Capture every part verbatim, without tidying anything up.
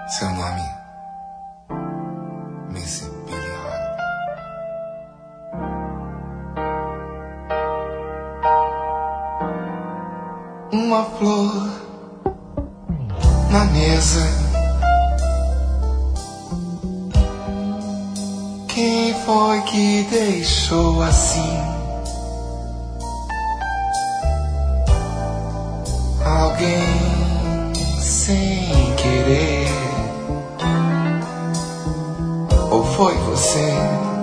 Seu nome, Missy Billie Holiday. Uma flor na mesa. Quem foi que deixou assim? Alguém sem querer. Ou foi você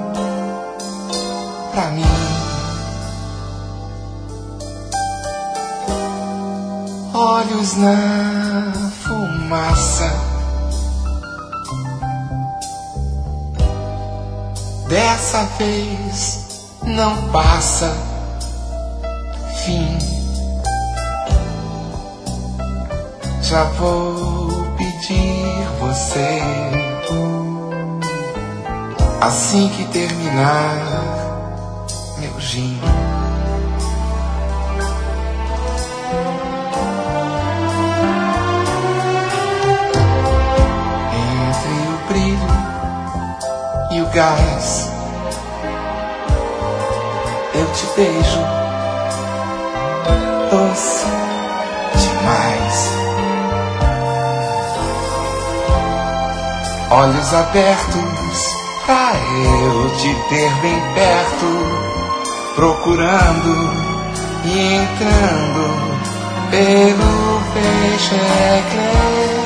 pra mim? Olhos na fumaça, dessa vez não passa. Fim. Já vou pedir você, assim que terminar meu gin. Entre o brilho e o gás, eu te beijo, doce demais. Olhos abertos pra eu te ter bem perto, procurando e entrando pelo peixe eclé.